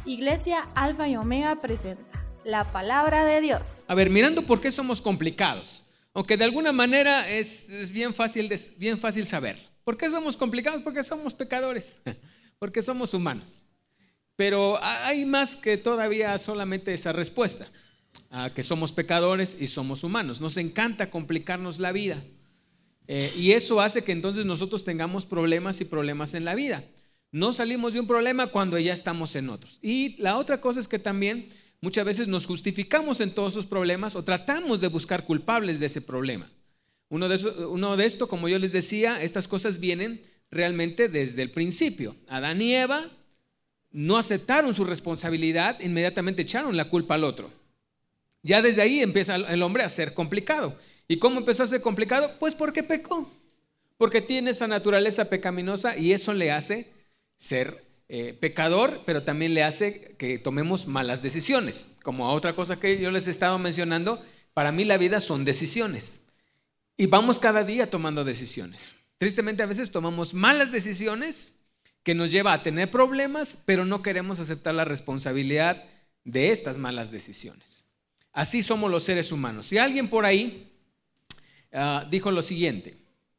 Iglesia Alfa y Omega presenta la palabra de Dios. A ver, mirando por qué somos complicados, aunque de alguna manera es bien fácil saber. ¿Por qué somos complicados? Porque somos pecadores, porque somos humanos. Pero hay más que todavía solamente esa respuesta, que somos pecadores y somos humanos. Nos encanta complicarnos la vida, y eso hace que entonces nosotros tengamos problemas y problemas en la vida. No salimos de un problema cuando ya estamos en otros. Y la otra cosa es que también muchas veces nos justificamos en todos esos problemas o tratamos de buscar culpables de ese problema. Uno de esto, como yo les decía, estas cosas vienen realmente desde el principio. Adán y Eva no aceptaron su responsabilidad, inmediatamente echaron la culpa al otro. Ya desde ahí empieza el hombre a ser complicado. ¿Y cómo empezó a ser complicado? Pues porque pecó, porque tiene esa naturaleza pecaminosa y eso le hace ser pecador, pero también le hace que tomemos malas decisiones. Como a otra cosa que yo les he estado mencionando, para mí la vida son decisiones y vamos cada día tomando decisiones. Tristemente a veces tomamos malas decisiones que nos lleva a tener problemas, pero no queremos aceptar la responsabilidad de estas malas decisiones. Así somos los seres humanos. Y alguien por ahí dijo lo siguiente: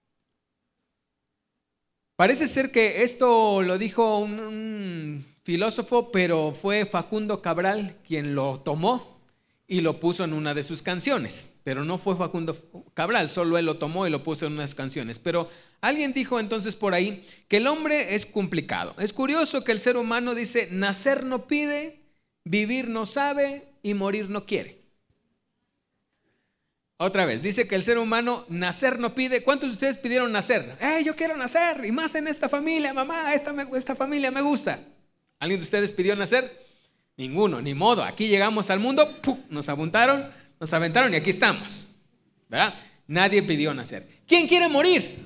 parece ser que esto lo dijo un filósofo, pero fue Facundo Cabral quien lo tomó y lo puso en una de sus canciones. Pero no fue Facundo Cabral, solo él lo tomó y lo puso en unas canciones. Pero alguien dijo entonces por ahí que el hombre es complicado. Es curioso que el ser humano dice: nacer no pide, vivir no sabe y morir no quiere. Otra vez, dice que el ser humano nacer no pide. ¿Cuántos de ustedes pidieron nacer? Yo quiero nacer, y más en esta familia, mamá, esta familia me gusta. ¿Alguien de ustedes pidió nacer? Ninguno, ni modo. Aquí llegamos al mundo, ¡pum!, nos aventaron y aquí estamos, ¿verdad? Nadie pidió nacer. ¿Quién quiere morir?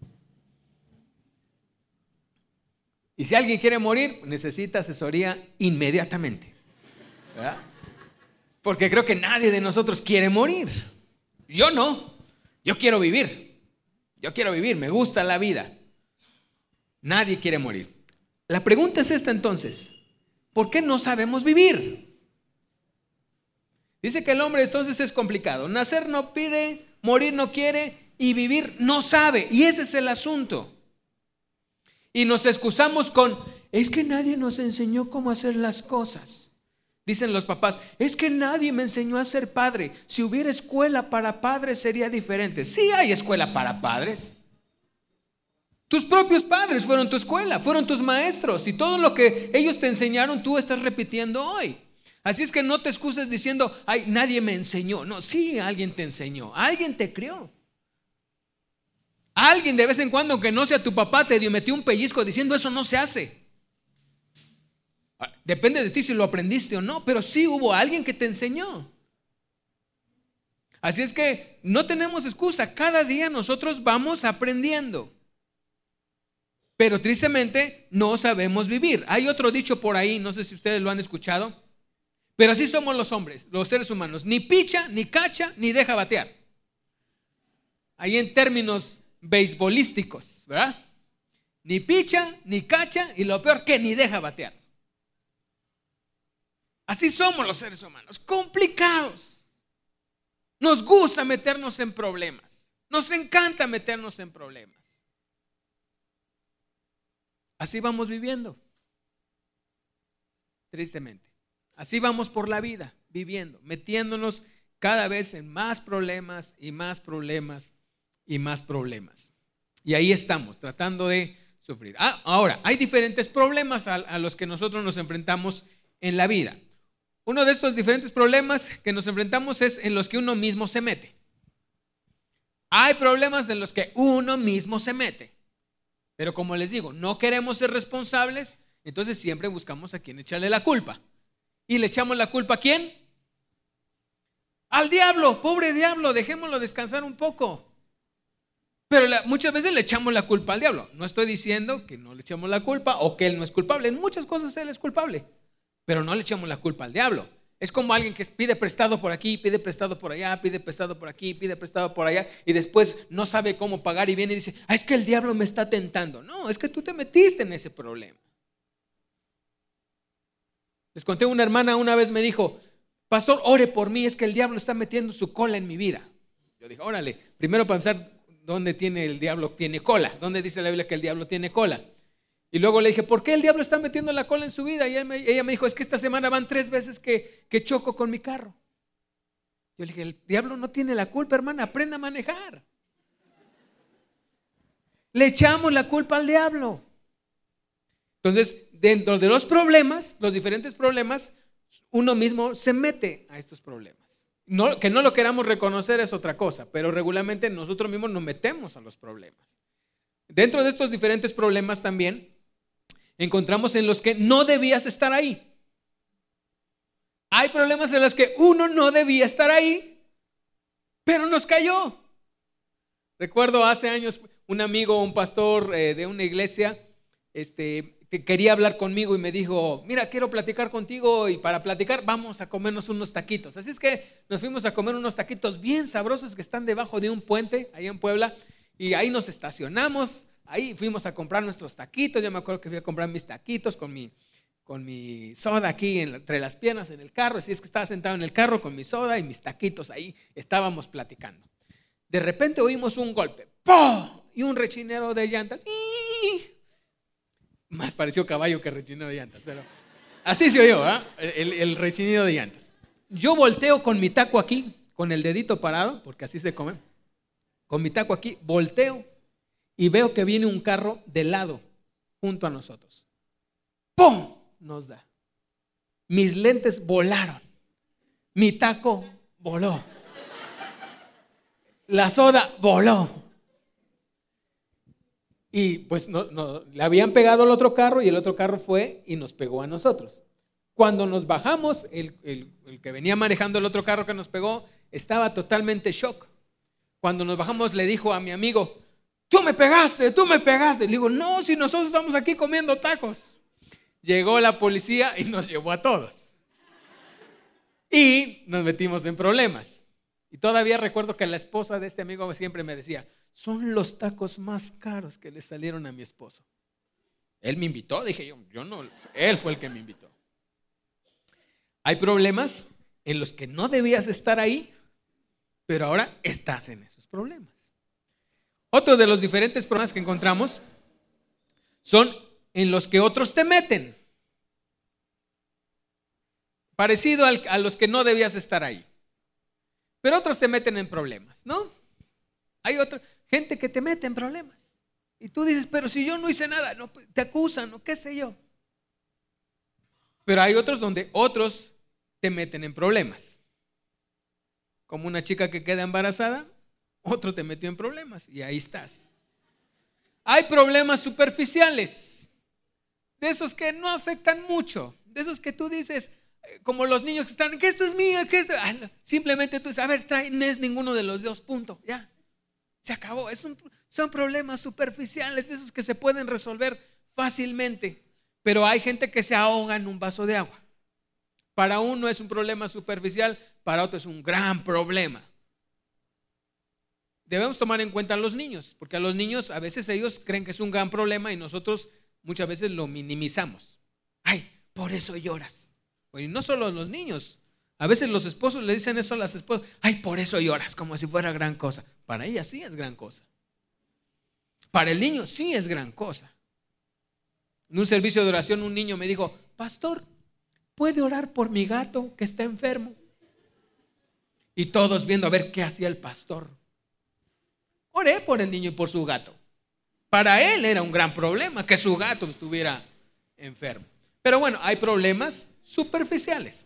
Y si alguien quiere morir, necesita asesoría inmediatamente, ¿verdad? Porque creo que nadie de nosotros quiere morir. Yo no, yo quiero vivir, me gusta la vida. Nadie quiere morir. La pregunta es esta entonces: ¿por qué no sabemos vivir? Dice que el hombre entonces es complicado. Nacer no pide, morir no quiere y vivir no sabe. Y ese es el asunto. Y nos excusamos con: es que nadie nos enseñó cómo hacer las cosas. Dicen los papás: es que nadie me enseñó a ser padre. Si hubiera escuela para padres sería diferente. Sí hay escuela para padres. Tus propios padres fueron tu escuela, fueron tus maestros, y todo lo que ellos te enseñaron tú estás repitiendo hoy. Así es que no te excuses diciendo: ay, nadie me enseñó. No, sí, alguien te enseñó, alguien te crió. Alguien de vez en cuando, aunque no sea tu papá, te metió un pellizco diciendo: eso no se hace. Depende de ti si lo aprendiste o no, pero sí hubo alguien que te enseñó. Así es que no tenemos excusa. Cada día nosotros vamos aprendiendo, pero tristemente no sabemos vivir. Hay otro dicho por ahí, no sé si ustedes lo han escuchado, pero así somos los hombres, los seres humanos: ni picha, ni cacha, ni deja batear. Ahí en términos beisbolísticos, ¿verdad? Ni picha, ni cacha, y lo peor, que ni deja batear. Así somos los seres humanos, complicados. Nos gusta meternos en problemas. Nos encanta meternos en problemas. Así vamos viviendo. Tristemente. Así vamos por la vida, viviendo, metiéndonos cada vez en más problemas y más problemas y más problemas. Y ahí estamos, tratando de sufrir. Ahora, hay diferentes problemas a los que nosotros nos enfrentamos en la vida. Uno de estos diferentes problemas que nos enfrentamos es en los que uno mismo se mete. Hay problemas en los que uno mismo se mete, pero como les digo, no queremos ser responsables, entonces siempre buscamos a quien echarle la culpa. ¿Y le echamos la culpa a quién? Al diablo. Pobre diablo, dejémoslo descansar un poco. Pero muchas veces le echamos la culpa al diablo. No estoy diciendo que no le echemos la culpa o que él no es culpable. En muchas cosas él es culpable, pero no le echamos la culpa al diablo. Es como alguien que pide prestado por aquí, pide prestado por allá, pide prestado por aquí, pide prestado por allá, y después no sabe cómo pagar y viene y dice: es que el diablo me está tentando. No, es que tú te metiste en ese problema. Les conté, una hermana una vez me dijo: pastor, ore por mí, es que el diablo está metiendo su cola en mi vida. Yo dije: órale, primero para empezar, ¿dónde tiene el diablo tiene cola? ¿Dónde dice la Biblia que el diablo tiene cola? Y luego le dije: ¿por qué el diablo está metiendo la cola en su vida? Y ella me dijo: es que esta semana van 3 veces que choco con mi carro. Yo le dije: el diablo no tiene la culpa, hermana, aprenda a manejar. Le echamos la culpa al diablo. Entonces, dentro de los problemas, los diferentes problemas, uno mismo se mete a estos problemas. Que no lo queramos reconocer es otra cosa, pero regularmente nosotros mismos nos metemos a los problemas. Dentro de estos diferentes problemas también encontramos en los que no debías estar ahí. Hay problemas en los que uno no debía estar ahí, pero nos cayó. Recuerdo hace años un amigo, un pastor de una iglesia, que quería hablar conmigo y me dijo: mira, quiero platicar contigo, y para platicar vamos a comernos unos taquitos. Así es que nos fuimos a comer unos taquitos bien sabrosos que están debajo de un puente ahí en Puebla, y ahí nos estacionamos, ahí fuimos a comprar nuestros taquitos. Yo me acuerdo que fui a comprar mis taquitos con mi soda aquí entre las piernas en el carro. Así es que estaba sentado en el carro con mi soda y mis taquitos, ahí estábamos platicando. De repente oímos un golpe, ¡pum!, y un rechinero de llantas. Más pareció caballo que rechinero de llantas, pero así se oyó, el rechinido de llantas. Yo volteo con mi taco aquí, con el dedito parado, porque así se come. Con mi taco aquí, volteo y veo que viene un carro de lado junto a nosotros. ¡Pum!, nos da. Mis lentes volaron. Mi taco voló. La soda voló. Y pues no, le habían pegado al otro carro, y el otro carro fue y nos pegó a nosotros. Cuando nos bajamos, el que venía manejando el otro carro que nos pegó estaba totalmente shock. Cuando nos bajamos le dijo a mi amigo: tú me pegaste. Le digo: no, si nosotros estamos aquí comiendo tacos. Llegó la policía y nos llevó a todos. Y nos metimos en problemas. Y todavía recuerdo que la esposa de este amigo siempre me decía: son los tacos más caros que le salieron a mi esposo. Él me invitó, dije yo no, él fue el que me invitó. Hay problemas en los que no debías estar ahí, pero ahora estás en esos problemas. Otro de los diferentes problemas que encontramos son en los que otros te meten. Parecido a los que no debías estar ahí. Pero otros te meten en problemas, ¿no? Hay otra gente que te mete en problemas. Y tú dices: pero si yo no hice nada, no, te acusan, o qué sé yo. Pero hay otros donde otros te meten en problemas. Como una chica que queda embarazada, otro te metió en problemas y ahí estás. Hay problemas superficiales, de esos que no afectan mucho, de esos que tú dices, como los niños que están: que esto es mío, que esto. Simplemente tú dices: a ver, no es ninguno de los dos, punto, ya, se acabó. Son problemas superficiales, de esos que se pueden resolver fácilmente. Pero hay gente que se ahoga en un vaso de agua. Para uno es un problema superficial, para otro es un gran problema. Debemos tomar en cuenta a los niños, porque a los niños a veces ellos creen que es un gran problema y nosotros muchas veces lo minimizamos. Ay, por eso lloras. Y no solo los niños, a veces los esposos le dicen eso a las esposas: ay, por eso lloras, como si fuera gran cosa. Para ella sí es gran cosa. Para el niño sí es gran cosa. En un servicio de oración un niño me dijo: pastor, ¿puede orar por mi gato que está enfermo? Y todos viendo a ver qué hacía el pastor. Oré por el niño y por su gato. Para él era un gran problema que su gato estuviera enfermo. Pero bueno, hay problemas superficiales.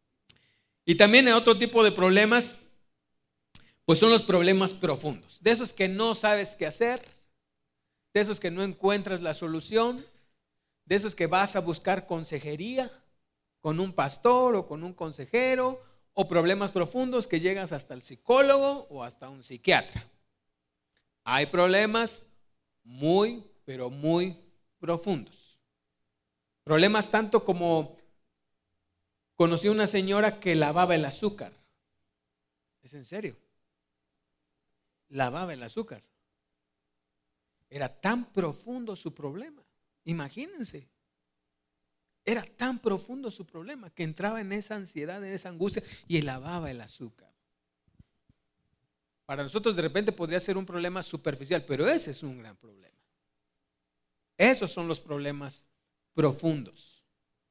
Y también hay otro tipo de problemas, pues son los problemas profundos. De esos que no sabes qué hacer, de esos que no encuentras la solución, de esos que vas a buscar consejería con un pastor o con un consejero, o problemas profundos que llegas hasta el psicólogo o hasta un psiquiatra. Hay problemas muy, pero muy profundos. Problemas tanto como: conocí una señora que lavaba el azúcar. ¿Es en serio? Lavaba el azúcar. Era tan profundo su problema. Imagínense. Era tan profundo su problema que entraba en esa ansiedad, en esa angustia y lavaba el azúcar. Para nosotros de repente podría ser un problema superficial, pero ese es un gran problema. Esos son los problemas profundos.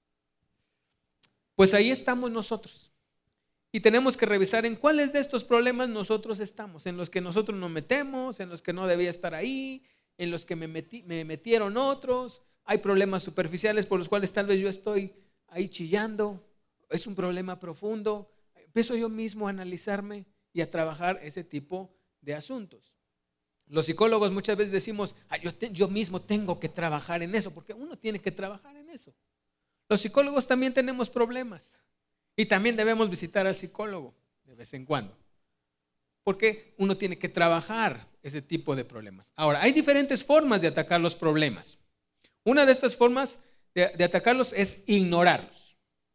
Pues ahí estamos nosotros. Y tenemos que revisar en cuáles de estos problemas nosotros estamos, en los que nosotros nos metemos, en los que no debía estar ahí, en los que me metieron otros. Hay problemas superficiales por los cuales tal vez yo estoy ahí chillando. Es un problema profundo. Empiezo yo mismo a analizarme y a trabajar ese tipo de asuntos. Los psicólogos muchas veces decimos, yo mismo tengo que trabajar en eso, porque uno tiene que trabajar en eso. Los psicólogos también tenemos problemas. Y también debemos visitar al psicólogo de vez en cuando, porque uno tiene que trabajar ese tipo de problemas. Ahora, hay diferentes formas de atacar los problemas. Una de estas formas de atacarlos es ignorarlos.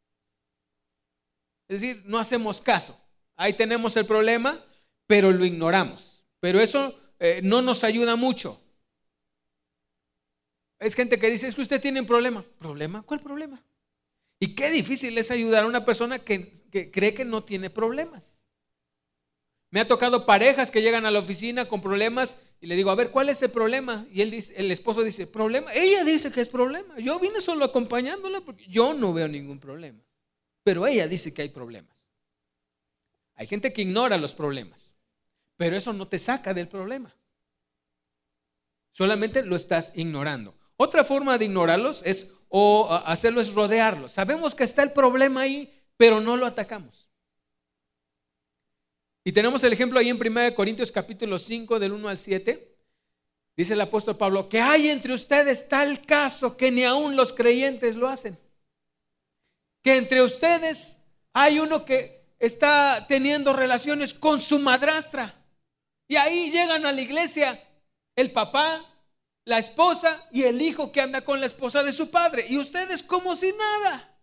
Es decir, no hacemos caso. Ahí tenemos el problema, pero lo ignoramos. Pero eso no nos ayuda mucho. Es gente que dice, es que usted tiene un problema. ¿Problema? ¿Cuál problema? Y qué difícil es ayudar a una persona que cree que no tiene problemas. Me ha tocado parejas que llegan a la oficina con problemas y le digo, a ver, ¿cuál es el problema? Y el esposo dice, ¿problema? Ella dice que es problema. Yo vine solo acompañándola porque yo no veo ningún problema. Pero ella dice que hay problemas. Hay gente que ignora los problemas, pero eso no te saca del problema. Solamente lo estás ignorando. Otra forma de ignorarlos hacerlo es rodearlos. Sabemos que está el problema ahí, pero no lo atacamos. Y tenemos el ejemplo ahí en 1 Corintios capítulo 5 del 1 al 7. Dice el apóstol Pablo, que hay entre ustedes tal caso que ni aun los creyentes lo hacen. Que entre ustedes hay uno que está teniendo relaciones con su madrastra. Y ahí llegan a la iglesia el papá, la esposa y el hijo que anda con la esposa de su padre. Y ustedes como si nada.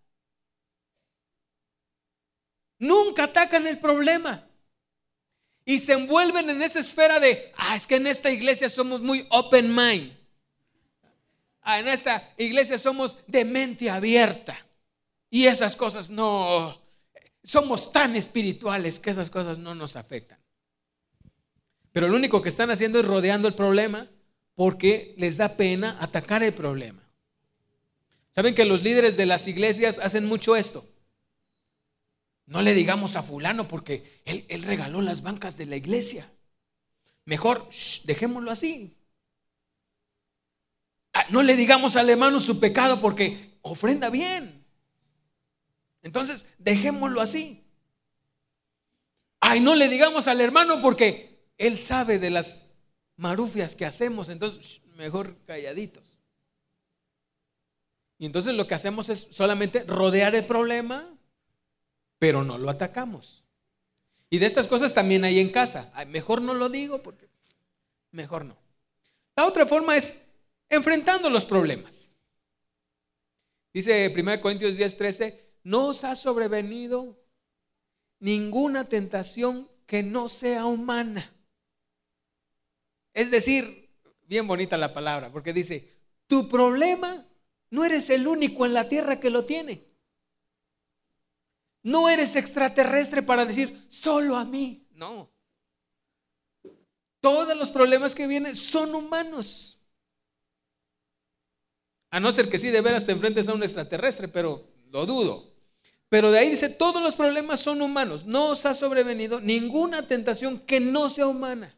Nunca atacan el problema. Y se envuelven en esa esfera de, es que en esta iglesia somos muy open mind. En esta iglesia somos de mente abierta. Y esas cosas no, somos tan espirituales que esas cosas no nos afectan. Pero lo único que están haciendo es rodeando el problema, porque les da pena atacar el problema. ¿Saben que los líderes de las iglesias hacen mucho esto? No le digamos a fulano porque él regaló las bancas de la iglesia. Mejor dejémoslo así. No le digamos al hermano su pecado porque ofrenda bien. Entonces dejémoslo así. No le digamos al hermano porque él sabe de las marufias que hacemos, entonces mejor calladitos. Y entonces lo que hacemos es solamente rodear el problema, pero no lo atacamos. Y de estas cosas también hay en casa. Mejor no lo digo porque mejor no. La otra forma es enfrentando los problemas. Dice 1 Corintios 10:13, no os ha sobrevenido ninguna tentación que no sea humana. Es decir, bien bonita la palabra, porque dice, tu problema no eres el único en la tierra que lo tiene. No eres extraterrestre para decir, solo a mí. No. Todos los problemas que vienen son humanos. A no ser que sí de veras te enfrentes a un extraterrestre, pero lo dudo. Pero de ahí dice, todos los problemas son humanos. No os ha sobrevenido ninguna tentación que no sea humana.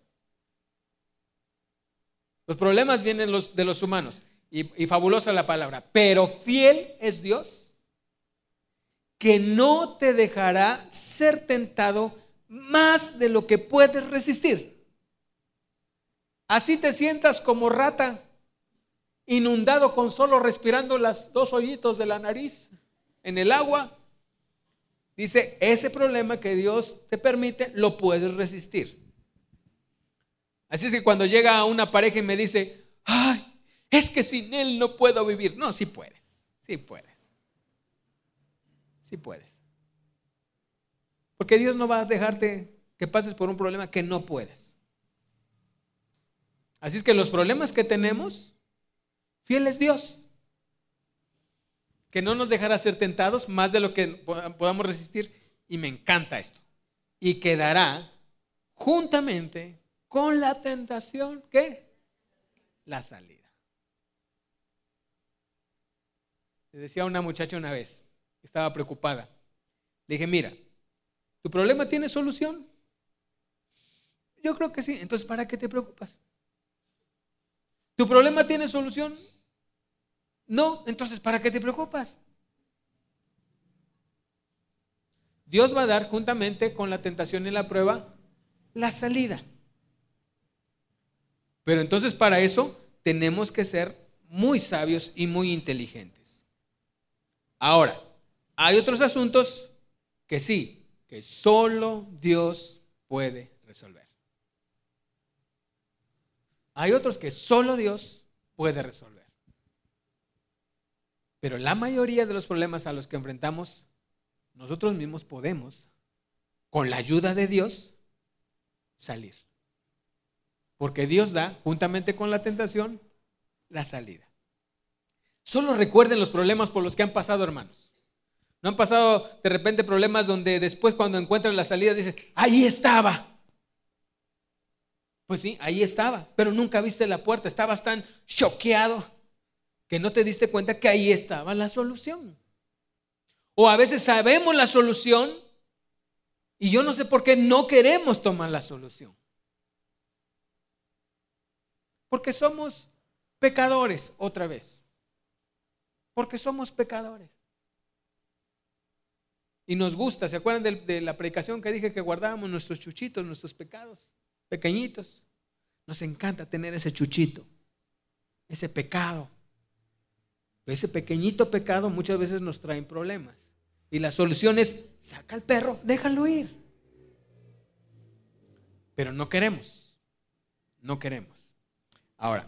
Los problemas vienen de los humanos. Y fabulosa la palabra. Pero fiel es Dios, que no te dejará ser tentado más de lo que puedes resistir. Así te sientas como rata, inundado con solo respirando las 2 hoyitos de la nariz en el agua. Dice, ese problema que Dios te permite, lo puedes resistir. Así es que cuando llega una pareja y me dice, es que sin él no puedo vivir. No, sí puedes, sí puedes. Sí puedes. Porque Dios no va a dejarte que pases por un problema que no puedes. Así es que los problemas que tenemos, fiel es Dios. que no nos dejará ser tentados más de lo que podamos resistir. Y me encanta esto. Y quedará juntamente con la tentación, ¿qué? La salida. Le decía a una muchacha una vez, que estaba preocupada. Le dije, mira, ¿tu problema tiene solución? Yo creo que sí. Entonces, ¿para qué te preocupas? ¿Tu problema tiene solución? No. Entonces, ¿para qué te preocupas? Dios va a dar juntamente con la tentación y la prueba la salida. Pero entonces para eso tenemos que ser muy sabios y muy inteligentes. Ahora, hay otros asuntos que sí, que solo Dios puede resolver. Hay otros que solo Dios puede resolver. Pero la mayoría de los problemas a los que enfrentamos, nosotros mismos podemos, con la ayuda de Dios, salir. Porque Dios da, juntamente con la tentación, la salida. Solo recuerden los problemas por los que han pasado, hermanos. ¿No han pasado de repente problemas donde después cuando encuentran la salida dices, ahí estaba? Pues sí, ahí estaba, pero nunca viste la puerta. Estabas tan choqueado que no te diste cuenta que ahí estaba la solución. O a veces sabemos la solución y yo no sé por qué no queremos tomar la solución. Porque somos pecadores, otra vez. Porque somos pecadores. Y nos gusta, ¿se acuerdan de la predicación que dije que guardábamos nuestros chuchitos, nuestros pecados pequeñitos? Nos encanta tener ese chuchito, ese pecado. Ese pequeñito pecado muchas veces nos trae problemas. Y la solución es, saca al perro, déjalo ir. Pero no queremos. No queremos. Ahora,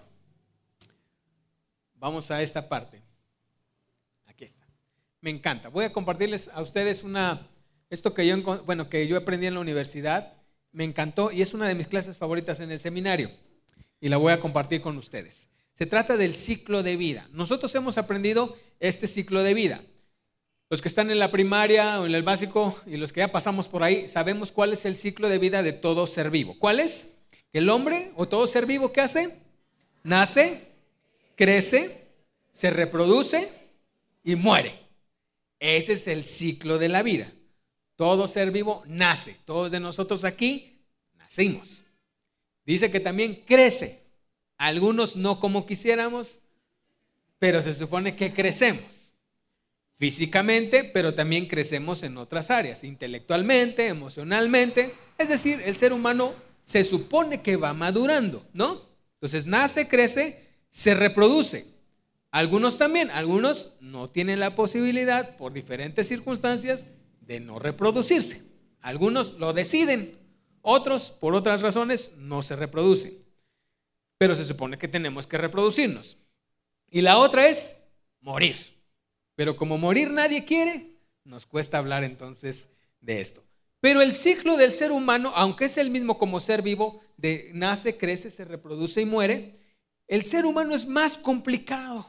vamos a esta parte. Aquí está. Me encanta. Voy a compartirles a ustedes esto que yo aprendí en la universidad. Me encantó y es una de mis clases favoritas en el seminario. Y la voy a compartir con ustedes. Se trata del ciclo de vida. Nosotros hemos aprendido este ciclo de vida. Los que están en la primaria o en el básico y los que ya pasamos por ahí, sabemos cuál es el ciclo de vida de todo ser vivo. ¿Cuál es? El hombre o todo ser vivo, ¿qué hace? Nace, crece, se reproduce y muere. Ese es el ciclo de la vida. Todo ser vivo nace. Todos de nosotros aquí nacimos. Dice que también crece. Algunos no como quisiéramos, pero se supone que crecemos físicamente, pero también crecemos en otras áreas, intelectualmente, emocionalmente. Es decir, el ser humano se supone que va madurando, ¿no? Entonces nace, crece, se reproduce. Algunos también, algunos no tienen la posibilidad por diferentes circunstancias de no reproducirse. Algunos lo deciden, otros por otras razones no se reproducen. Pero se supone que tenemos que reproducirnos. Y la otra es morir. Pero como morir nadie quiere, nos cuesta hablar entonces de esto. Pero el ciclo del ser humano, aunque es el mismo como ser vivo, de nace, crece, se reproduce y muere, el ser humano es más complicado.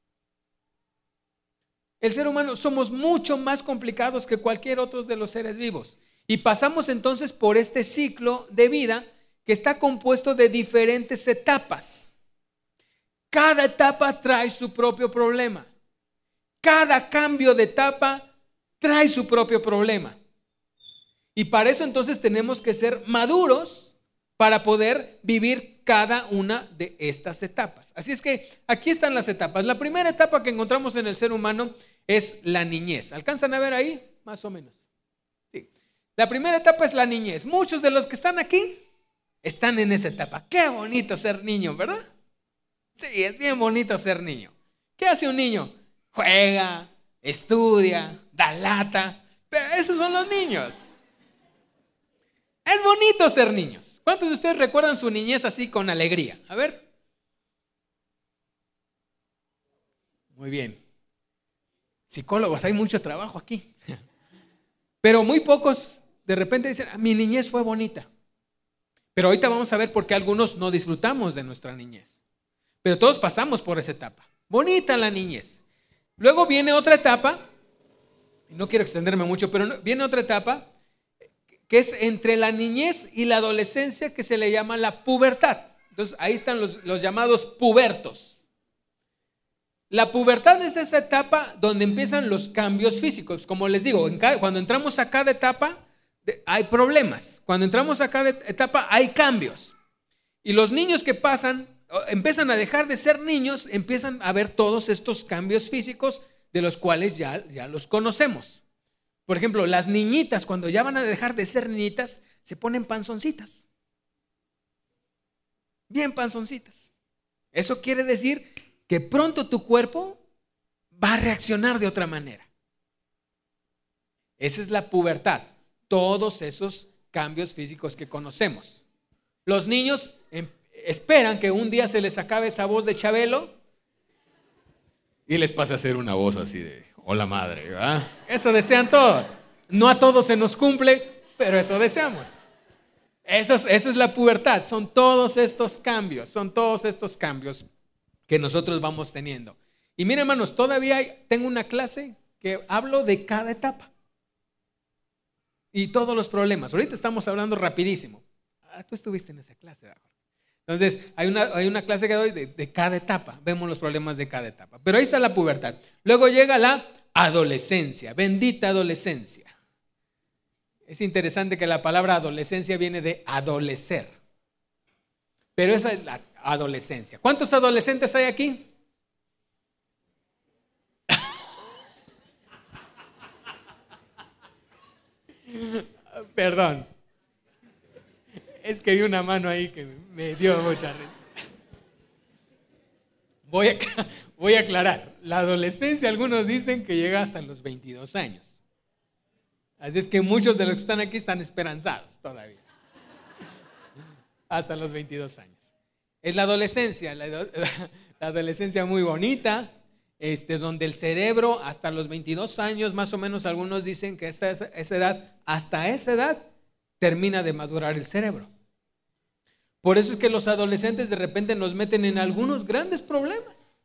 El ser humano somos mucho más complicados que cualquier otro de los seres vivos. Y pasamos entonces por este ciclo de vida que está compuesto de diferentes etapas. Cada etapa trae su propio problema. Cada cambio de etapa trae su propio problema. Y para eso entonces tenemos que ser maduros para poder vivir cada una de estas etapas. Así es que aquí están las etapas. La primera etapa que encontramos en el ser humano es la niñez. ¿Alcanzan a ver ahí? Más o menos. Sí. La primera etapa es la niñez. Muchos de los que están aquí están en esa etapa. Qué bonito ser niño, ¿verdad? Sí, es bien bonito ser niño. ¿Qué hace un niño? Juega, estudia, da lata. Pero esos son los niños. Es bonito ser niños. ¿Cuántos de ustedes recuerdan su niñez así con alegría? A ver. Muy bien. Psicólogos, hay mucho trabajo aquí. Pero muy pocos de repente dicen, mi niñez fue bonita. Pero ahorita vamos a ver por qué algunos no disfrutamos de nuestra niñez. Pero todos pasamos por esa etapa. Bonita la niñez. Luego viene otra etapa, no quiero extenderme mucho, pero viene otra etapa que es entre la niñez y la adolescencia, que se le llama la pubertad. Entonces ahí están los llamados pubertos. La pubertad es esa etapa donde empiezan los cambios físicos. Como les digo, cuando entramos a cada etapa hay problemas. Cuando entramos a cada etapa hay cambios. Y los niños que empiezan a dejar de ser niños, empiezan a ver todos estos cambios físicos de los cuales ya los conocemos. Por ejemplo, las niñitas, cuando ya van a dejar de ser niñitas, se ponen panzoncitas. Bien panzoncitas. Eso quiere decir que pronto tu cuerpo va a reaccionar de otra manera. Esa es la pubertad. Todos esos cambios físicos que conocemos. Los niños esperan que un día se les acabe esa voz de Chabelo y les pase a hacer una voz así de hola madre, ¿verdad? Eso desean todos. No a todos se nos cumple, pero eso deseamos. Eso es la pubertad. Son todos estos cambios que nosotros vamos teniendo. Y miren, hermanos, todavía tengo una clase que hablo de cada etapa y todos los problemas. Ahorita estamos hablando rapidísimo. Tú estuviste en esa clase, ¿verdad? Entonces, hay una clase que doy de cada etapa. Vemos los problemas de cada etapa. Pero ahí está la pubertad. Luego llega la adolescencia. Bendita adolescencia. Es interesante que la palabra adolescencia viene de adolecer. Pero esa es la adolescencia. ¿Cuántos adolescentes hay aquí? Perdón. Es que vi una mano ahí que me dio mucha risa. Voy a aclarar. La adolescencia, algunos dicen que llega hasta los 22 años. Así es que muchos de los que están aquí están esperanzados todavía. Hasta los 22 años. Es la adolescencia, la adolescencia muy bonita, donde el cerebro hasta los 22 años, más o menos algunos dicen que hasta esa edad termina de madurar el cerebro. Por eso es que los adolescentes de repente nos meten en algunos grandes problemas.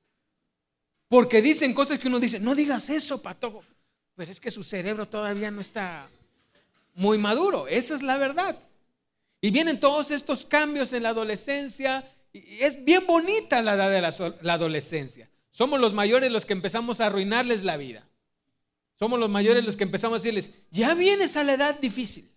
Porque dicen cosas que uno dice, no digas eso, patojo. Pero es que su cerebro todavía no está muy maduro. Esa es la verdad. Y vienen todos estos cambios en la adolescencia. Y es bien bonita la edad de la adolescencia. Somos los mayores los que empezamos a arruinarles la vida. Somos los mayores los que empezamos a decirles, ya vienes a la edad difícil.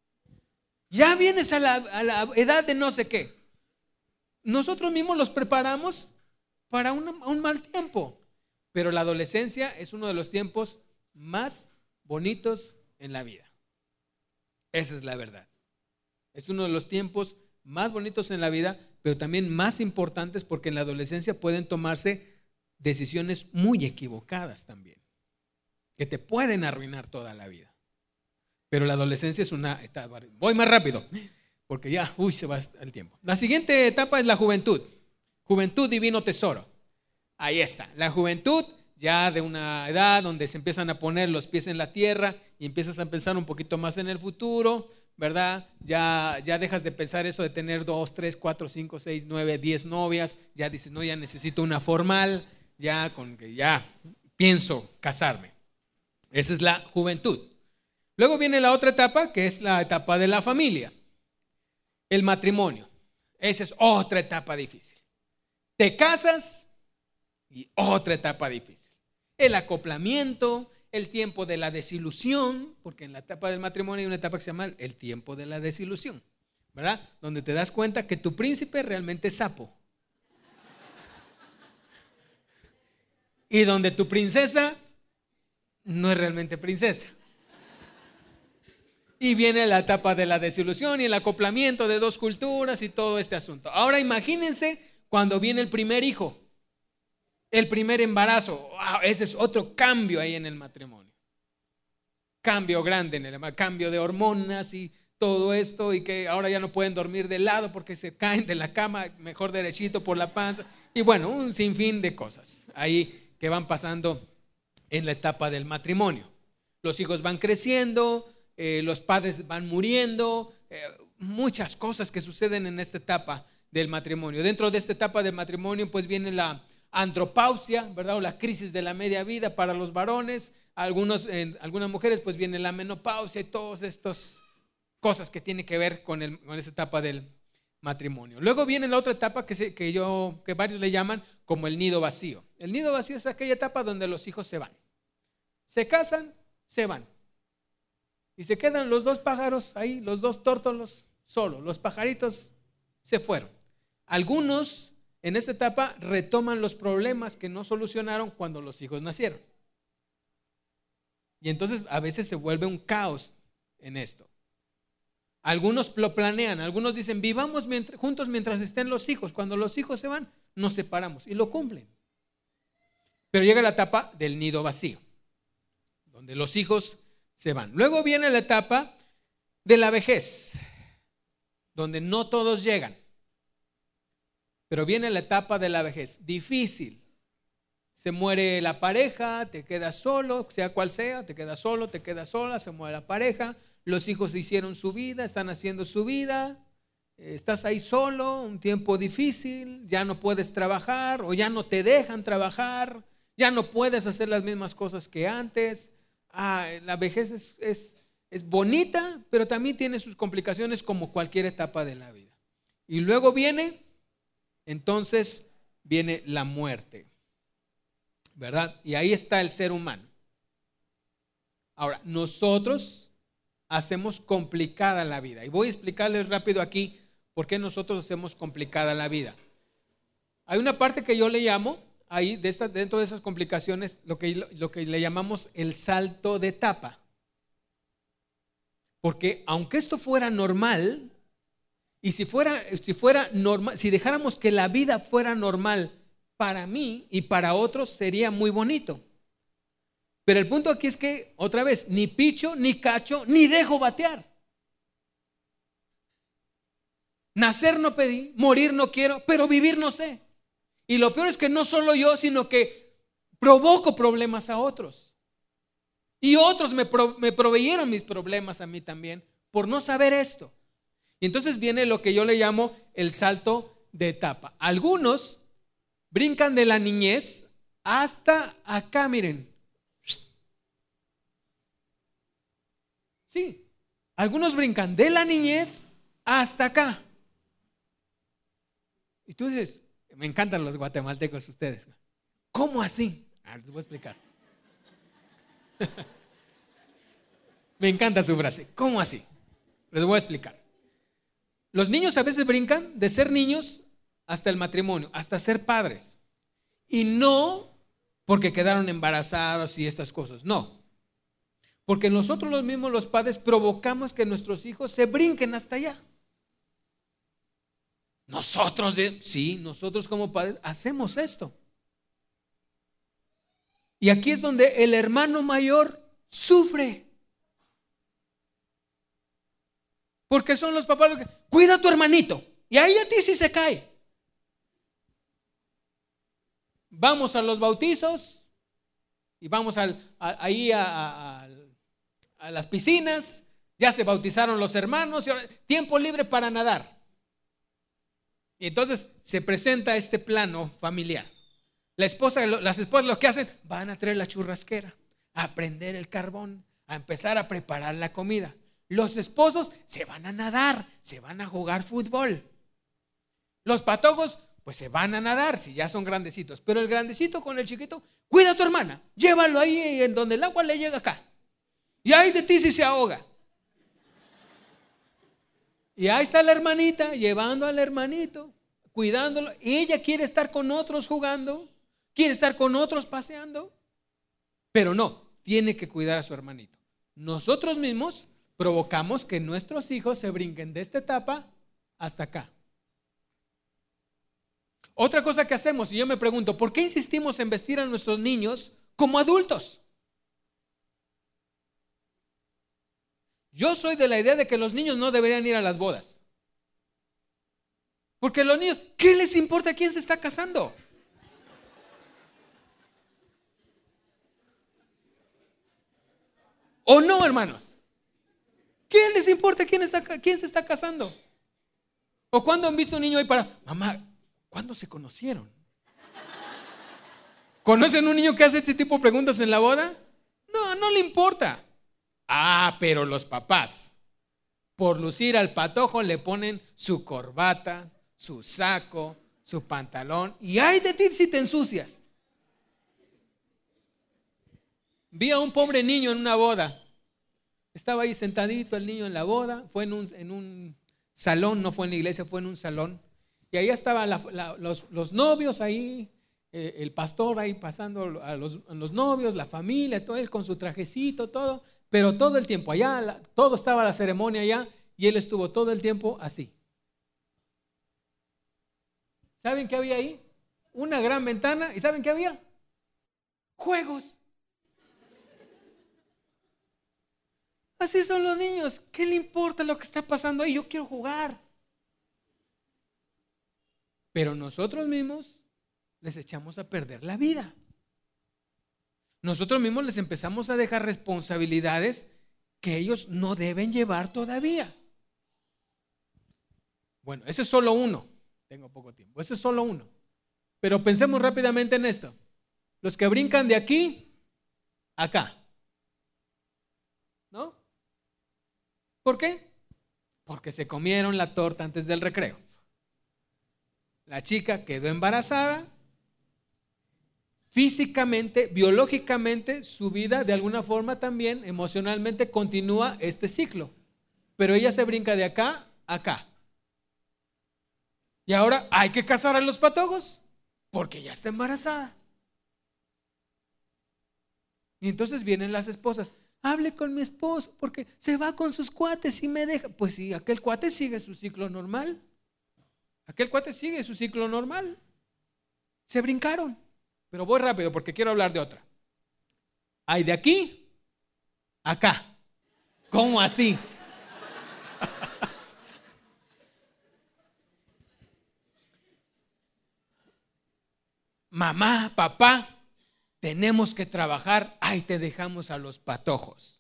Ya vienes a la edad de no sé qué. Nosotros mismos los preparamos para un mal tiempo. Pero la adolescencia es uno de los tiempos más bonitos en la vida. Esa es la verdad. Es uno de los tiempos más bonitos en la vida, pero también más importantes, porque en la adolescencia pueden tomarse decisiones muy equivocadas también, que te pueden arruinar toda la vida. Pero la adolescencia es una etapa. Voy más rápido, porque ya se va el tiempo. La siguiente etapa es la juventud. Juventud, divino tesoro. Ahí está, la juventud ya de una edad donde se empiezan a poner los pies en la tierra y empiezas a pensar un poquito más en el futuro, ¿verdad? Ya dejas de pensar eso de tener 2, 3, 4, 5, 6, 9, 10 novias. Ya dices, no, ya necesito una formal, ya pienso casarme. Esa es la juventud. Luego viene la otra etapa, que es la etapa de la familia, el matrimonio. Esa es otra etapa difícil. Te casas y otra etapa difícil. El acoplamiento, el tiempo de la desilusión, porque en la etapa del matrimonio hay una etapa que se llama el tiempo de la desilusión, ¿verdad? Donde te das cuenta que tu príncipe realmente es sapo. Y donde tu princesa no es realmente princesa. Y viene la etapa de la desilusión y el acoplamiento de dos culturas y todo este asunto. Ahora imagínense cuando viene el primer hijo, el primer embarazo. Wow, ese es otro cambio ahí en el matrimonio. Cambio grande en el cambio de hormonas y todo esto, y que ahora ya no pueden dormir de lado porque se caen de la cama, mejor derechito por la panza. Y bueno, un sinfín de cosas ahí que van pasando en la etapa del matrimonio. Los hijos van creciendo, los padres van muriendo, muchas cosas que suceden en esta etapa del matrimonio. Dentro de esta etapa del matrimonio pues viene la andropausia, ¿verdad? O la crisis de la media vida para los varones. En algunas mujeres pues viene la menopausia y todas estas cosas que tienen que ver con esa etapa del matrimonio. Luego viene la otra etapa que varios le llaman como el nido vacío. El nido vacío es aquella etapa donde los hijos se van. Se casan, se van. Y se quedan los dos pájaros ahí, los dos tórtolos solos. Los pajaritos se fueron. Algunos en esta etapa retoman los problemas que no solucionaron cuando los hijos nacieron. Y entonces a veces se vuelve un caos en esto. Algunos lo planean, algunos dicen vivamos juntos mientras estén los hijos. Cuando los hijos se van, nos separamos y lo cumplen. Pero llega la etapa del nido vacío, donde los hijos se van. Luego viene la etapa de la vejez, donde no todos llegan. Pero viene la etapa de la vejez, difícil. Se muere la pareja, te quedas solo, sea cual sea, te quedas solo, te quedas sola, se muere la pareja, los hijos hicieron su vida, están haciendo su vida, estás ahí solo, un tiempo difícil, ya no puedes trabajar o ya no te dejan trabajar, ya no puedes hacer las mismas cosas que antes. La vejez es bonita, pero también tiene sus complicaciones como cualquier etapa de la vida. Y luego viene la muerte, ¿verdad? Y ahí está el ser humano. Ahora, nosotros hacemos complicada la vida. Y voy a explicarles rápido aquí por qué nosotros hacemos complicada la vida. Hay una parte que yo le llamo, ahí dentro de esas complicaciones, lo que le llamamos el salto de etapa. Porque aunque esto fuera normal, y si fuera normal, si dejáramos que la vida fuera normal para mí y para otros, sería muy bonito. Pero el punto aquí es que, otra vez, ni picho, ni cacho, ni dejo batear. Nacer no pedí, morir no quiero, pero vivir no sé. Y lo peor es que no solo yo, sino que provoco problemas a otros. Y otros me proveyeron mis problemas a mí también por no saber esto. Y entonces viene lo que yo le llamo el salto de etapa. Algunos brincan de la niñez hasta acá, miren. Sí, algunos brincan de la niñez hasta acá. Y tú dices, me encantan los guatemaltecos ustedes. ¿Cómo así? Les voy a explicar. Me encanta su frase. ¿Cómo así? Les voy a explicar. Los niños a veces brincan de ser niños hasta el matrimonio, hasta ser padres. Y no porque quedaron embarazados y estas cosas, no. Porque nosotros los mismos, los padres, provocamos que nuestros hijos se brinquen hasta allá. Nosotros como padres hacemos esto. Y aquí es donde el hermano mayor sufre. Porque son los papás los que, cuida a tu hermanito. Y ahí a ti sí se cae. Vamos a los bautizos y vamos ahí a las piscinas. Ya se bautizaron los hermanos y ahora, tiempo libre para nadar. Y entonces se presenta este plano familiar. Las esposas lo que hacen, van a traer la churrasquera, a prender el carbón, a empezar a preparar la comida. Los esposos se van a nadar, se van a jugar fútbol. Los patojos pues se van a nadar si ya son grandecitos. Pero el grandecito con el chiquito, cuida a tu hermana, llévalo ahí en donde el agua le llega acá. Y ay de ti si se ahoga. Y ahí está la hermanita llevando al hermanito, cuidándolo. Y ella quiere estar con otros jugando, quiere estar con otros paseando. Pero no, tiene que cuidar a su hermanito. Nosotros mismos provocamos que nuestros hijos se brinquen de esta etapa hasta acá. Otra cosa que hacemos, y yo me pregunto, ¿por qué insistimos en vestir a nuestros niños como adultos? Yo soy de la idea de que los niños no deberían ir a las bodas. Porque los niños, ¿qué les importa quién se está casando? ¿O no, hermanos? ¿Qué les importa quién se está casando? ¿O cuándo han visto un niño ahí para, mamá, ¿cuándo se conocieron? ¿Conocen un niño que hace este tipo de preguntas en la boda? No, no le importa. Pero los papás, por lucir al patojo, le ponen su corbata, su saco, su pantalón, y ay de ti si te ensucias. Vi a un pobre niño en una boda. Estaba ahí sentadito el niño en la boda. Fue en un salón, no fue en la iglesia, fue en un salón. Y ahí estaban los novios ahí, el pastor ahí pasando a los novios, la familia, todo él con su trajecito, todo. Pero todo el tiempo allá, todo estaba la ceremonia allá y él estuvo todo el tiempo así. ¿Saben qué había ahí? Una gran ventana. ¿Y saben qué había? Juegos. Así son los niños. ¿Qué le importa lo que está pasando ahí? Yo quiero jugar. Pero nosotros mismos les echamos a perder la vida. Nosotros mismos les empezamos a dejar responsabilidades que ellos no deben llevar todavía. Bueno, eso es solo uno. Tengo poco tiempo. Eso es solo uno. Pero pensemos rápidamente en esto. Los que brincan de aquí a acá. ¿No? ¿Por qué? Porque se comieron la torta antes del recreo. La chica quedó embarazada. Físicamente, biológicamente, su vida de alguna forma también emocionalmente continúa este ciclo. Pero ella se brinca de acá a acá. Y ahora hay que casar a los patojos porque ya está embarazada. Y entonces vienen las esposas. Hable con mi esposo porque se va con sus cuates y me deja. Pues sí, aquel cuate sigue su ciclo normal. Aquel cuate sigue su ciclo normal. Se brincaron. Pero voy rápido porque quiero hablar de otra. Hay de aquí a acá. ¿Cómo así? Mamá, papá, tenemos que trabajar. Ay, te dejamos a los patojos.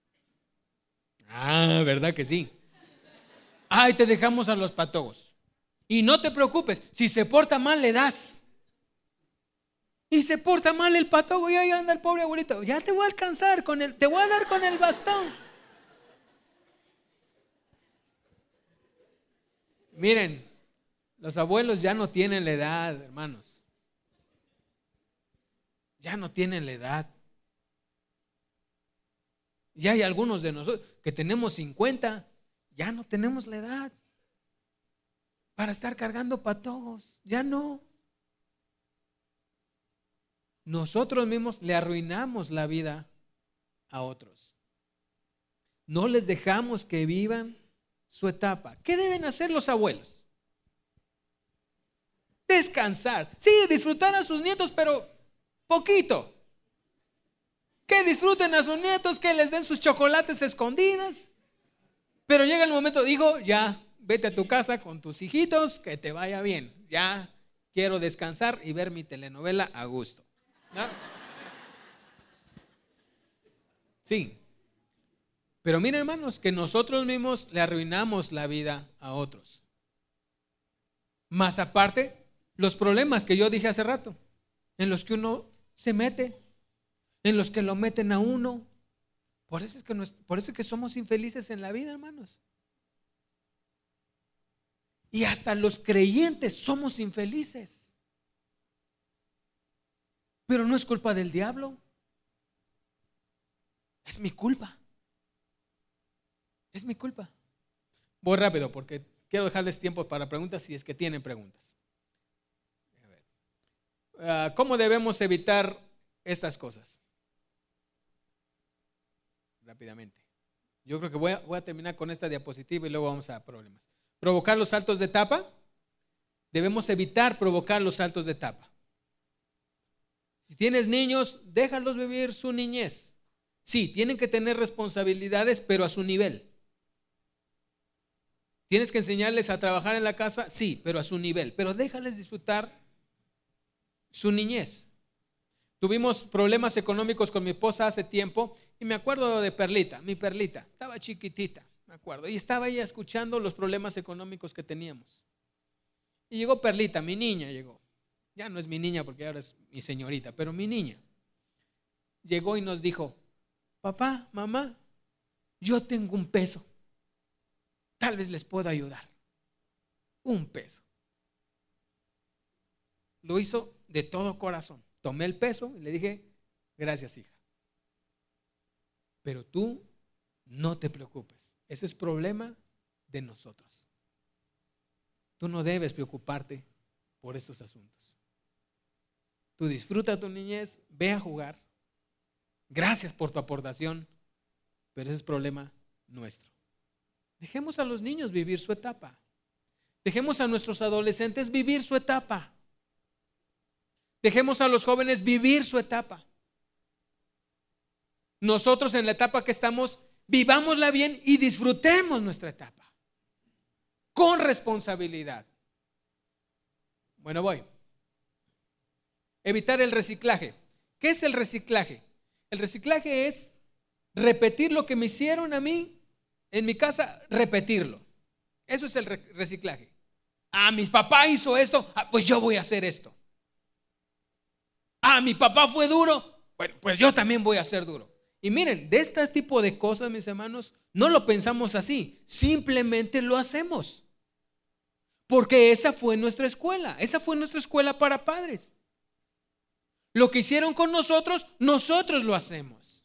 ¿Verdad que sí? Ay, te dejamos a los patojos. Y no te preocupes, si se porta mal le das. Y se porta mal el patojo y ahí anda el pobre abuelito. Ya te voy a alcanzar te voy a dar con el bastón. Miren, los abuelos ya no tienen la edad, hermanos. Ya no tienen la edad. Y hay algunos de nosotros que tenemos 50, ya no tenemos la edad para estar cargando patojos. Ya no. Nosotros mismos le arruinamos la vida a otros. No les dejamos que vivan su etapa. ¿Qué deben hacer los abuelos? Descansar. Sí, disfrutar a sus nietos, pero poquito. Que disfruten a sus nietos, que les den sus chocolates escondidas. Pero llega el momento, digo, ya, vete a tu casa con tus hijitos, que te vaya bien. Ya quiero descansar y ver mi telenovela a gusto. ¿No? Sí. Pero miren, hermanos, que nosotros mismos le arruinamos la vida a otros. Más aparte, los problemas que yo dije hace rato, en los que uno se mete, en los que lo meten a uno. Por eso es que somos infelices en la vida, hermanos. Y hasta los creyentes somos infelices. Pero no es culpa del diablo. Es mi culpa. Es mi culpa. Voy rápido porque quiero dejarles tiempo para preguntas si es que tienen preguntas. A ver. ¿Cómo debemos evitar estas cosas? Rápidamente. Yo creo que voy a terminar con esta diapositiva y luego vamos a problemas. Provocar los saltos de etapa. Debemos evitar provocar los saltos de etapa. Si tienes niños, déjalos vivir su niñez. Sí, tienen que tener responsabilidades, pero a su nivel. ¿Tienes que enseñarles a trabajar en la casa? Sí, pero a su nivel. Pero déjales disfrutar su niñez. Tuvimos problemas económicos con mi esposa hace tiempo y me acuerdo de Perlita, mi Perlita. Estaba chiquitita, me acuerdo. Y estaba ella escuchando los problemas económicos que teníamos. Y llegó Perlita, mi niña llegó. ya no es mi niña porque ahora es mi señorita, pero mi niña, llegó y nos dijo: papá, mamá, yo tengo $1, tal vez les pueda ayudar. $1. Lo hizo de todo corazón. Tomé el peso y le dije: gracias, hija, pero tú no te preocupes, ese es problema de nosotros. Tú no debes preocuparte por estos asuntos. Tú disfruta tu niñez, ve a jugar. Gracias por tu aportación, pero ese es problema nuestro. Dejemos a los niños vivir su etapa. Dejemos a nuestros adolescentes vivir su etapa. Dejemos a los jóvenes vivir su etapa. Nosotros en la etapa que estamos, vivámosla bien y disfrutemos nuestra etapa con responsabilidad. Bueno, voy. Evitar el reciclaje. ¿Qué es el reciclaje? El reciclaje es repetir lo que me hicieron a mí en mi casa, repetirlo. Eso es el reciclaje. Mi papá hizo esto, pues yo voy a hacer esto. Mi papá fue duro, bueno, pues yo también voy a ser duro. Y miren, de este tipo de cosas, mis hermanos, no lo pensamos así, simplemente lo hacemos. Porque esa fue nuestra escuela para padres. Lo que hicieron con nosotros, nosotros lo hacemos.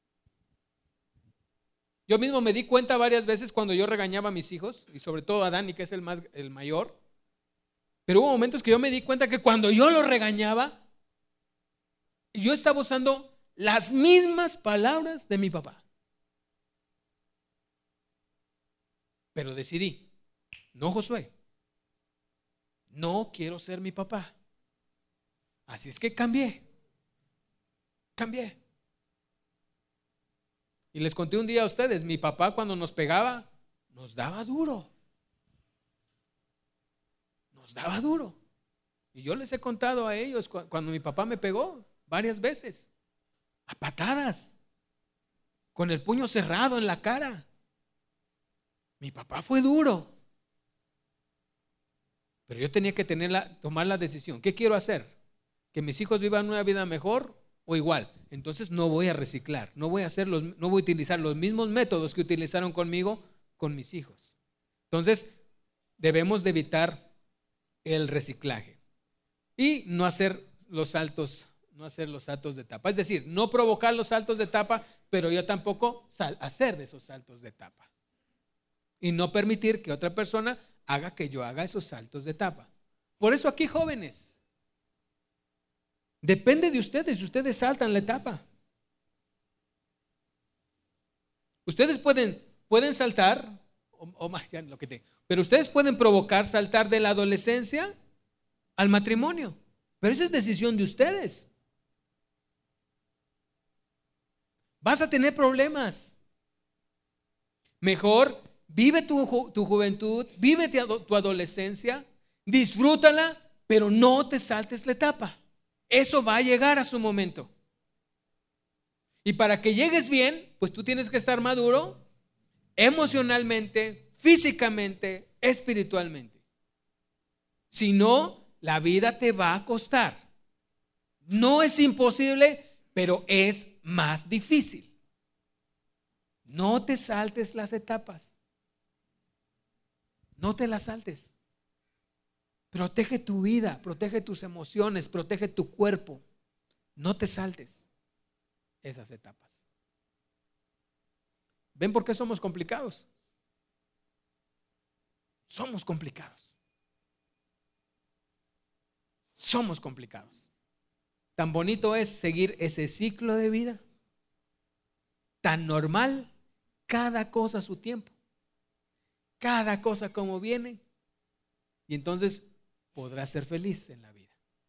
Yo mismo me di cuenta varias veces cuando yo regañaba a mis hijos, y sobre todo a Dani, que es el mayor. Pero hubo momentos que yo me di cuenta que cuando yo lo regañaba, yo estaba usando las mismas palabras de mi papá. Pero decidí: no, Josué, no quiero ser mi papá. Así es que cambié. Y les conté un día a ustedes, mi papá cuando nos pegaba, nos daba duro. Y yo les he contado a ellos cuando mi papá me pegó varias veces, a patadas, con el puño cerrado en la cara. Mi papá fue duro. Pero yo tenía que tomar la decisión. ¿Qué quiero hacer? ¿Que mis hijos vivan una vida mejor o igual? Entonces no voy a reciclar, no voy a utilizar los mismos métodos que utilizaron conmigo con mis hijos. Entonces debemos de evitar el reciclaje y no hacer los saltos de etapa. Es decir, no provocar los saltos de etapa, pero yo tampoco hacer de esos saltos de etapa. Y no permitir que otra persona haga que yo haga esos saltos de etapa. Por eso aquí, jóvenes, depende de ustedes si ustedes saltan la etapa. Ustedes pueden saltar, pero ustedes pueden provocar saltar de la adolescencia al matrimonio. Pero esa es decisión de ustedes. Vas a tener problemas. Mejor vive tu juventud, vive tu adolescencia, disfrútala, pero no te saltes la etapa. Eso va a llegar a su momento. Y para que llegues bien, pues tú tienes que estar maduro emocionalmente, físicamente, espiritualmente. Si no, la vida te va a costar. No es imposible, pero es más difícil. No te saltes las etapas. No te las saltes. Protege tu vida, protege tus emociones, protege tu cuerpo. No te saltes esas etapas. ¿Ven por qué somos complicados? Somos complicados. Somos complicados. Tan bonito es seguir ese ciclo de vida. Tan normal, cada cosa a su tiempo. Cada cosa como viene. Y entonces podrás ser feliz en la vida.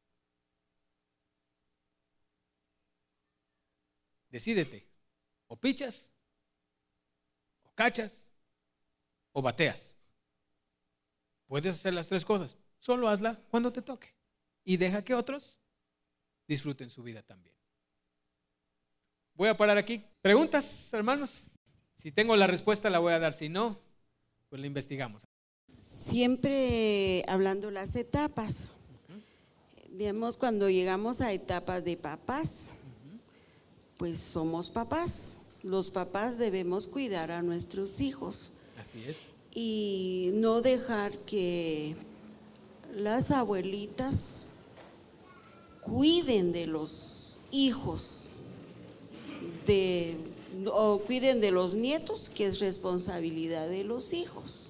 Decídete, o pichas, o cachas, o bateas. Puedes hacer las tres cosas, solo hazla cuando te toque y deja que otros disfruten su vida también. Voy a parar aquí. ¿Preguntas, hermanos? Si tengo la respuesta la voy a dar, si no, pues la investigamos. Siempre hablando las etapas, Digamos, cuando llegamos a etapas de papás, pues somos papás. Los papás debemos cuidar a nuestros hijos. Así es. Y no dejar que las abuelitas cuiden de los hijos, o cuiden de los nietos, que es responsabilidad de los hijos.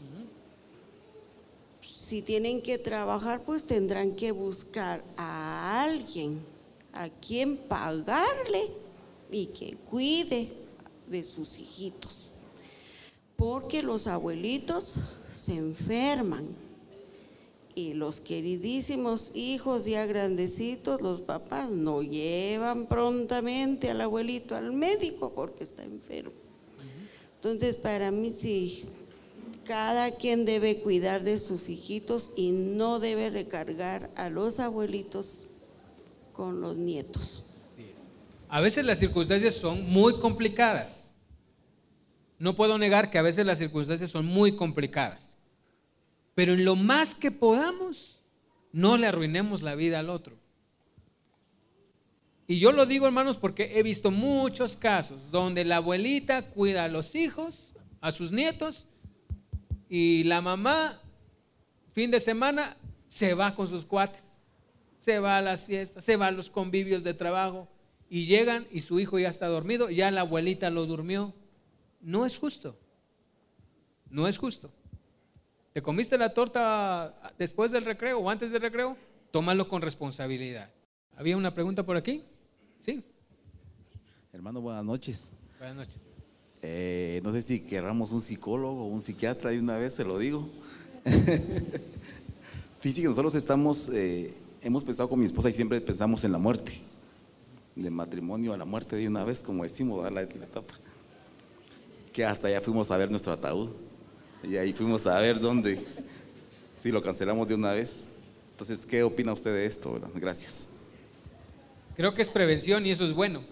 Si tienen que trabajar, pues tendrán que buscar a alguien a quien pagarle y que cuide de sus hijitos, porque los abuelitos se enferman y los queridísimos hijos ya grandecitos, los papás no llevan prontamente al abuelito al médico porque está enfermo. Entonces, para mí sí, cada quien debe cuidar de sus hijitos y no debe recargar a los abuelitos con los nietos. Así es. A veces las circunstancias son muy complicadas. No puedo negar que a veces las circunstancias son muy complicadas. Pero en lo más que podamos, no le arruinemos la vida al otro. Y yo lo digo, hermanos, porque he visto muchos casos donde la abuelita cuida a los hijos, a sus nietos, y la mamá, fin de semana, se va con sus cuates, se va a las fiestas, se va a los convivios de trabajo, y llegan y su hijo ya está dormido, ya la abuelita lo durmió. No es justo. No es justo. ¿Te comiste la torta después del recreo o antes del recreo? Tómalo con responsabilidad. ¿Había una pregunta por aquí? Sí. Hermano, buenas noches. Buenas noches. No sé si querramos un psicólogo o un psiquiatra, de una vez se lo digo. Fíjese que nosotros hemos pensado con mi esposa y siempre pensamos en la muerte, de matrimonio a la muerte de una vez, como decimos, la etapa. Que hasta allá fuimos a ver nuestro ataúd. Y ahí fuimos a ver dónde, si lo cancelamos de una vez. Entonces, ¿qué opina usted de esto? Gracias. Creo que es prevención y eso es bueno.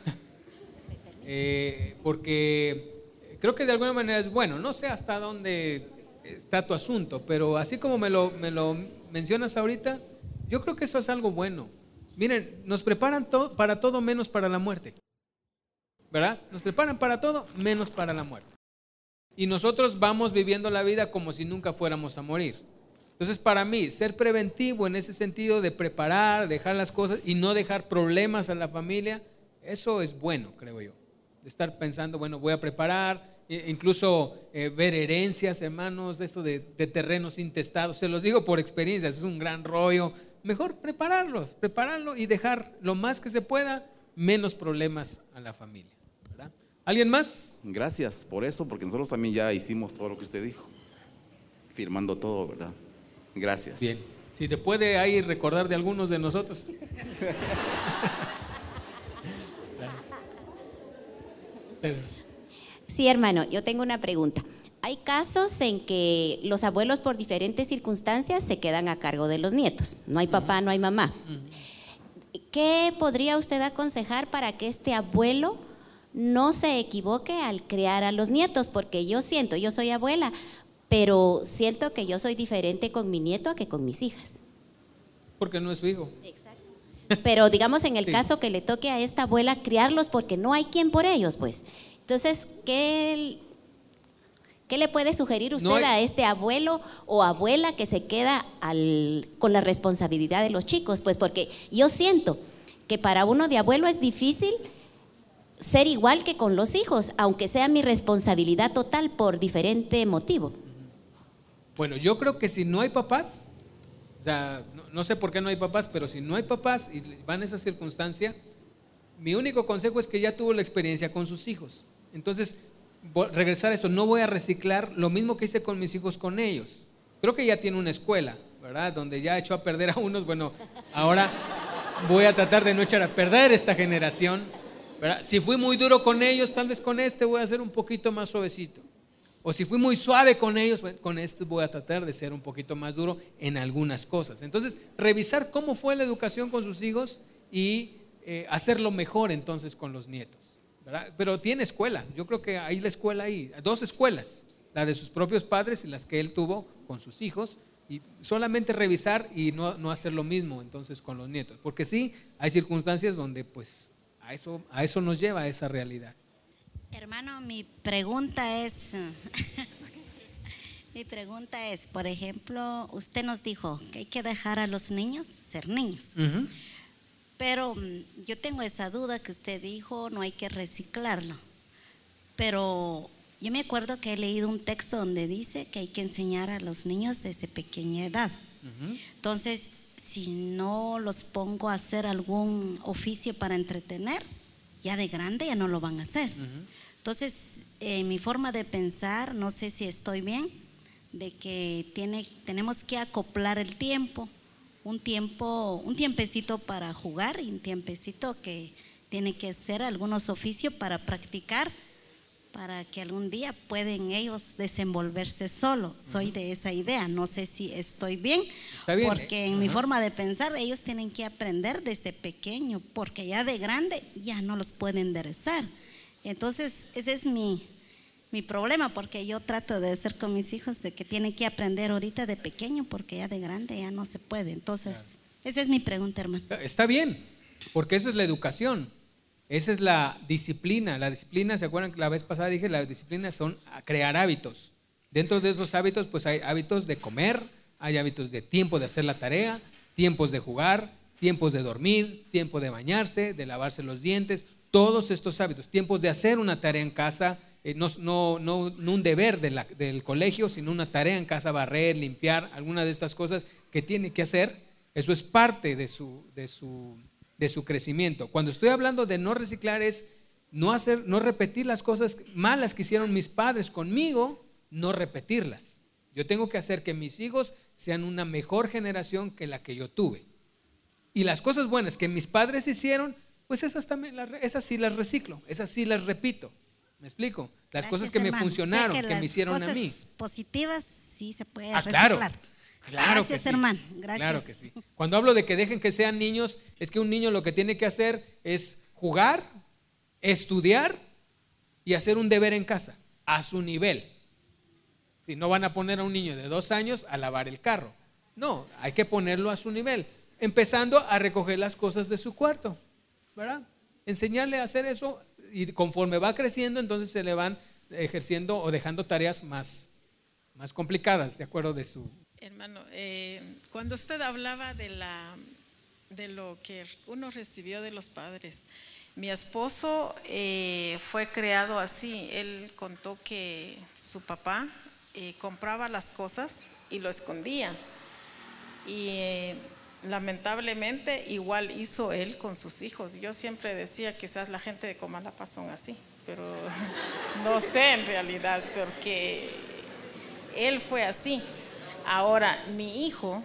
Porque creo que de alguna manera es bueno. No sé hasta dónde está tu asunto, pero así como me lo mencionas ahorita, yo creo que eso es algo bueno. Miren, nos preparan para todo menos para la muerte, ¿verdad? Nos preparan para todo menos para la muerte. Y nosotros vamos viviendo la vida como si nunca fuéramos a morir. Entonces, para mí, ser preventivo en ese sentido de preparar, dejar las cosas y no dejar problemas a la familia, eso es bueno, creo yo. De estar pensando, bueno, voy a preparar, incluso ver herencias, hermanos, esto de terrenos intestados. Se los digo por experiencia, es un gran rollo. Mejor prepararlo y dejar lo más que se pueda, menos problemas a la familia. ¿Alguien más? Gracias por eso, porque nosotros también ya hicimos todo lo que usted dijo, firmando todo, ¿verdad? Gracias. Bien, si te puede ahí recordar de algunos de nosotros. Sí, hermano, yo tengo una pregunta. Hay casos en que los abuelos por diferentes circunstancias se quedan a cargo de los nietos. No hay papá, no hay mamá. ¿Qué podría usted aconsejar para que este abuelo no se equivoque al criar a los nietos? Porque yo soy abuela, pero siento que yo soy diferente con mi nieto que con mis hijas. Porque no es su hijo. Exacto. Pero digamos en el Sí. caso que le toque a esta abuela criarlos porque no hay quien por ellos, pues. Entonces, ¿qué le puede sugerir usted a este abuelo o abuela que se queda con la responsabilidad de los chicos? Pues porque yo siento que para uno de abuelo es difícil ser igual que con los hijos, aunque sea mi responsabilidad total por diferente motivo. Bueno, yo creo que si no hay papás, o sea, no sé por qué no hay papás, pero si no hay papás y van a esa circunstancia, mi único consejo es que ya tuvo la experiencia con sus hijos. Entonces, regresar a esto, no voy a reciclar lo mismo que hice con mis hijos con ellos. Creo que ya tiene una escuela, ¿verdad? Donde ya echó a perder a unos. Bueno, ahora voy a tratar de no echar a perder esta generación, ¿verdad? Si fui muy duro con ellos, tal vez con este voy a ser un poquito más suavecito. O si fui muy suave con ellos, con este voy a tratar de ser un poquito más duro en algunas cosas. Entonces, revisar cómo fue la educación con sus hijos y hacerlo mejor entonces con los nietos, ¿verdad? Pero tiene escuela, yo creo que hay la escuela ahí, 2 escuelas, la de sus propios padres y las que él tuvo con sus hijos, Y solamente revisar y no hacer lo mismo entonces con los nietos. Porque sí, hay circunstancias donde pues a eso nos lleva, a esa realidad. Hermano, mi pregunta es, por ejemplo, usted nos dijo que hay que dejar a los niños ser niños. Uh-huh. Pero yo tengo esa duda que usted dijo, no hay que reciclarlo. Pero yo me acuerdo que he leído un texto donde dice que hay que enseñar a los niños desde pequeña edad. Uh-huh. Entonces, si no los pongo a hacer algún oficio para entretener, ya de grande ya no lo van a hacer. Uh-huh. Entonces, mi forma de pensar, no sé si estoy bien, de que tenemos que acoplar el tiempo, un tiempecito para jugar y un tiempecito que tiene que hacer algunos oficios para practicar, para que algún día pueden ellos desenvolverse solos. Soy de esa idea, no sé si estoy bien. Está bien, porque en mi forma de pensar ellos tienen que aprender desde pequeño, porque ya de grande ya no los pueden enderezar. Entonces ese es mi problema, porque yo trato de hacer con mis hijos de que tienen que aprender ahorita de pequeño, porque ya de grande ya no se puede. Entonces, esa es mi pregunta, hermano. Está bien, porque eso es la educación, esa es la disciplina. La disciplina, ¿se acuerdan que la vez pasada dije? La disciplina son crear hábitos. Dentro de esos hábitos, pues hay hábitos de comer, hay hábitos de tiempo de hacer la tarea, tiempos de jugar, tiempos de dormir, tiempo de bañarse, de lavarse los dientes, todos estos hábitos, tiempos de hacer una tarea en casa. No un deber del colegio, sino una tarea en casa, barrer, limpiar, alguna de estas cosas que tiene que hacer. Eso es parte de su crecimiento. Cuando estoy hablando de no reciclar es no repetir las cosas malas que hicieron mis padres conmigo, no repetirlas. Yo tengo que hacer que mis hijos sean una mejor generación que la que yo tuve. Y las cosas buenas que mis padres hicieron, pues esas sí las reciclo, esas sí las repito. ¿Me explico? Las Gracias, cosas que hermano. me funcionaron, Sé que me hicieron a mí. Las cosas positivas sí se puede Claro, reciclar. claro. Gracias, que sí. hermano. Gracias. Claro que sí. Cuando hablo de que dejen que sean niños, es que un niño lo que tiene que hacer es jugar, estudiar y hacer un deber en casa, a su nivel. Si no van a poner a un niño de 2 años a lavar el carro. No, hay que ponerlo a su nivel, empezando a recoger las cosas de su cuarto, ¿verdad? Enseñarle a hacer eso. Y conforme va creciendo, entonces se le van ejerciendo o dejando tareas más complicadas, de acuerdo de su... Hermano, cuando usted hablaba de lo que uno recibió de los padres, mi esposo fue criado así. Él contó que su papá compraba las cosas y lo escondía. Y lamentablemente igual hizo él con sus hijos. Yo siempre decía, quizás la gente de Comalapa son así, pero no sé en realidad, porque él fue así. Ahora mi hijo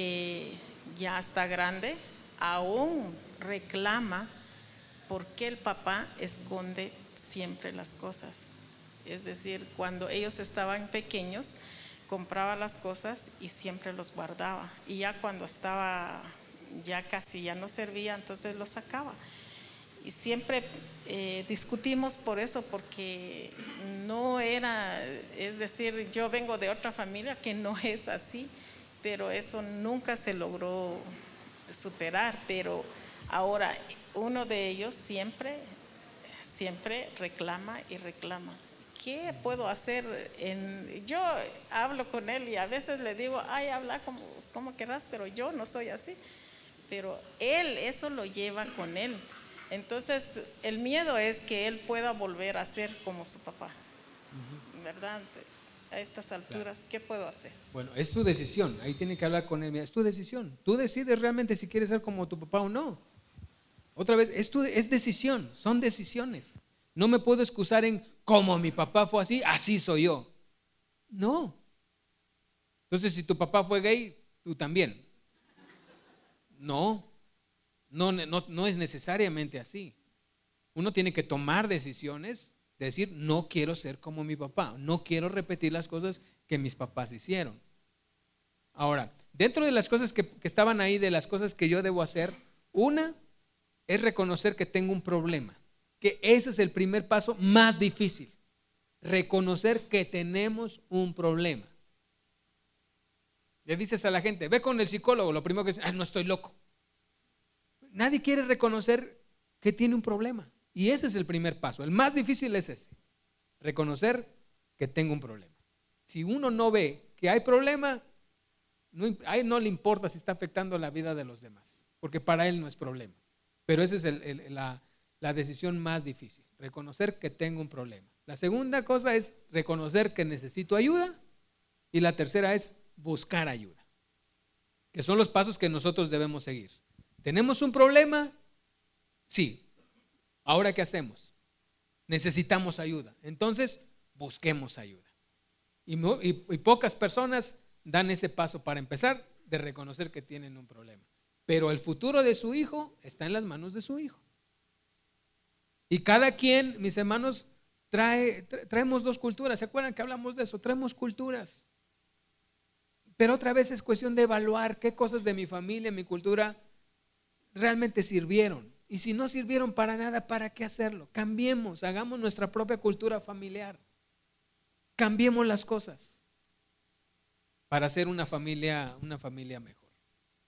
ya está grande, aún reclama por qué el papá esconde siempre las cosas. Es decir, cuando ellos estaban pequeños, compraba las cosas y siempre los guardaba, y ya cuando estaba ya casi ya no servía, entonces los sacaba. Y siempre discutimos por eso, porque no era, es decir, yo vengo de otra familia que no es así, pero eso nunca se logró superar. Pero ahora uno de ellos siempre reclama y reclama. ¿Qué puedo hacer? Yo hablo con él y a veces le digo, ay, habla como querrás, pero yo no soy así. Pero él, eso lo lleva con él. Entonces, el miedo es que él pueda volver a ser como su papá. ¿Verdad? A estas alturas, ¿qué puedo hacer? Bueno, es tu decisión, ahí tiene que hablar con él. Es tu decisión. Tú decides realmente si quieres ser como tu papá o no. Otra vez, es decisión, son decisiones. No me puedo excusar en como mi papá fue así, así soy yo. No. Entonces, si tu papá fue gay, tú también. No es necesariamente así. Uno tiene que tomar decisiones, decir, no quiero ser como mi papá, no quiero repetir las cosas que mis papás hicieron. Ahora, dentro de las cosas que estaban ahí, de las cosas que yo debo hacer, una es reconocer que tengo un problema. Que ese es el primer paso más difícil, reconocer que tenemos un problema. Le dices a la gente, ve con el psicólogo, lo primero que dice, no estoy loco. Nadie quiere reconocer que tiene un problema. Y ese es el primer paso. El más difícil es ese, reconocer que tengo un problema. Si uno no ve que hay problema, a él no le importa si está afectando la vida de los demás, porque para él no es problema. Pero esa es la decisión más difícil, reconocer que tengo un problema. La segunda cosa es reconocer que necesito ayuda, y la tercera es buscar ayuda, que son los pasos que nosotros debemos seguir. ¿Tenemos un problema? Sí. ¿Ahora qué hacemos? Necesitamos ayuda. Entonces, busquemos ayuda. Y pocas personas dan ese paso para empezar de reconocer que tienen un problema. Pero el futuro de su hijo está en las manos de su hijo. Y cada quien, mis hermanos, traemos dos culturas. ¿Se acuerdan que hablamos de eso? Traemos culturas. Pero otra vez es cuestión de evaluar qué cosas de mi familia, mi cultura, realmente sirvieron. Y si no sirvieron para nada, ¿para qué hacerlo? Cambiemos, hagamos nuestra propia cultura familiar. Cambiemos las cosas para hacer una familia mejor.